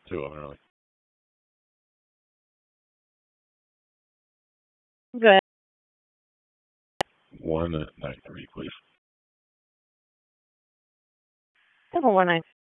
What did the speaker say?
two of them really. Good. 193, please. 719.